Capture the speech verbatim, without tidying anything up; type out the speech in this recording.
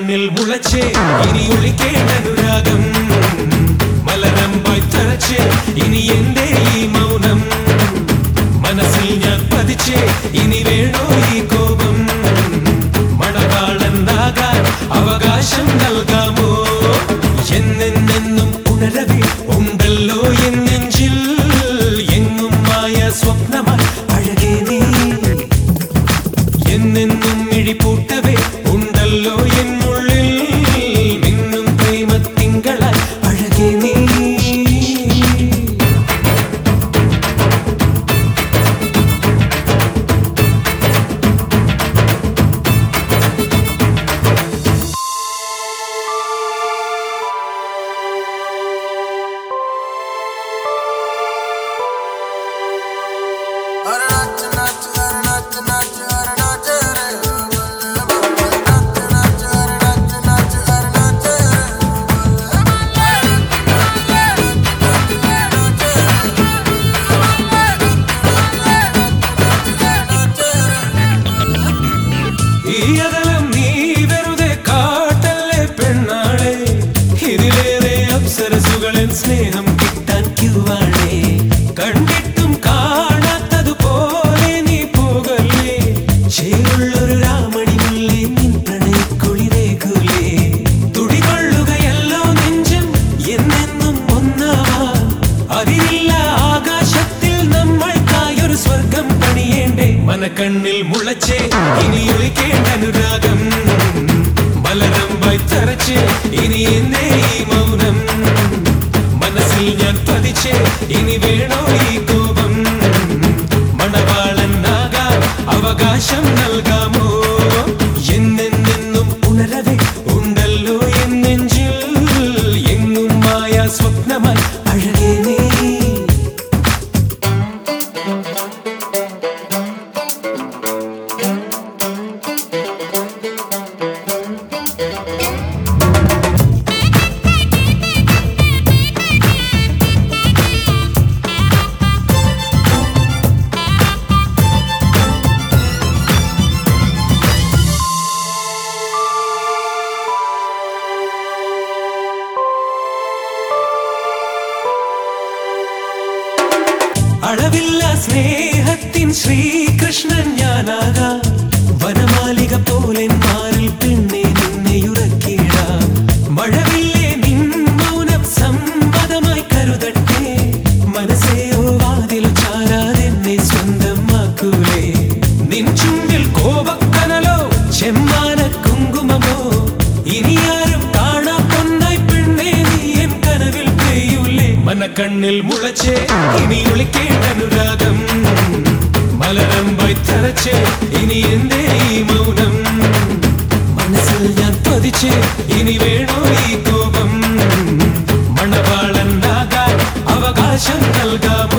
മനക്കണ്ണിൽ മുളച്ചേ ഇനി ഒളിക്കേണ്ട അനുരാഗം മലരമ്പായി തറച്ചേ ഇനി എന്റെ ഈ മൗനം മനസ്സിൽ ഞാൻ പതിച്ചേ ഇനി വേണോ ഈ കോപം മണവാളനാകാൻ അവകാശം നൽകാമോ എന്നെന്നും ഉണരവേ ഉണ്ടല്ലോ എൻ നെഞ്ചിൽ എങ്ങും മായ സ്വപ്നമായി അഴകേ നീ എന്നെന്നും മിഴിപൂട്ടവേ ഉണ്ടല്ലോ എന്നുള്ളിൽ മിന്നും പ്രേമത്തിങ്കളായി അഴകേ നീ സ്നേഹം കിട്ടാൻ ക്യൂവാണേ കണ്ടിട്ടും കാണാത്തതുപോലെ നീ പോകല്ലേ ചേരുള്ളൊരു രാമണി മുല്ലേ നിൻ പ്രണയക്കുളിരേകുലേ തുടികൊള്ളുകയല്ലോ നെഞ്ചം എന്നെന്നും ഒന്നാവാൻ അതിരില്ല ആകാശത്തിൽ നമ്മൾക്കായൊരു സ്വർഗം പണിയേണ്ടേ മനക്കണ്ണിൽ മുളച്ചേ ഇനി ഒളിക്കേണ്ട അനുരാഗം മലരമ്പായി തറച്ചേ ഇനി എന്നെ ഈ മൗനം മനസ്സിൽ ഞാൻ പതിച്ചേ ഇനി വേണോ ഈ കോപം മണവാളനാകാൻ അവകാശം നൽകാമോ എന്നെന്നും ഉണരവേ ഉണ്ടല്ലോ എൻ നെഞ്ചിൽ എങ്ങും മായ സ്വപ്നമായി അഴകേ നീ അളവില്ല സ്നേഹത്തിൻ ശ്രീകൃഷ്ണൻ ഞാനാകാം വനമാലിക പോലെ മാറിൽ പെണ്ണെ നിന്നെയുറക്കിടാം മഴവില്ലേ നിൻ മൗനം സമ്മതമായി കരുതട്ടെ മനസ്സേയോ വാതിലു ചാരാതെന്നെ സ്വന്തമാക്കൂലേ നിൻ ചുണ്ടിൽ കോപക്കനലോ ചെമ്മാന കുങ്കുമമോ ഇനിയാരും കാണാ പൊന്നായി പെണ്ണെ നീ എൻ കനവിൽ പെയ്യൂലേ മനക്കണ്ണിൽ മുളച്ചേ ഇനി ഒളിക്കേണ്ട അനുരാഗം മലരമ്പായി തറച്ചേ ഇനി എന്റെ ഈ മൗനം മനസ്സിൽ ഞാൻ പതിച്ചേ ഇനി വേണോ ഈ കോപം മണവാളനാകാൻ അവകാശം നൽകാമോ